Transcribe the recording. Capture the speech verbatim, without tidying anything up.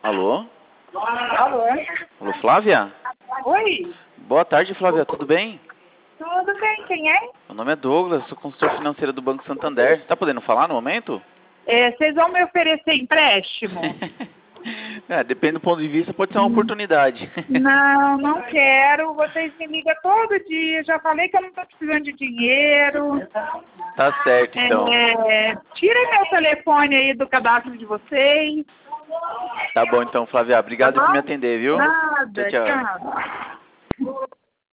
Alô? Alô? Alô, Flávia? Oi? Boa tarde, Flávia. Tudo bem? Tudo bem? Quem é? Meu nome é Douglas, sou consultor financeiro do Banco Santander. Tá podendo falar no momento? É, vocês vão me oferecer empréstimo? É, depende do ponto de vista, pode ser uma oportunidade. Não, não quero. Vocês me ligam todo dia. Já falei que eu não estou precisando de dinheiro. Tá certo, então. É, tira meu telefone aí do cadastro de vocês. Tá bom, então, Flávia. Obrigado Tá por me bom? atender, viu? Nada, Tchau, tchau. tchau.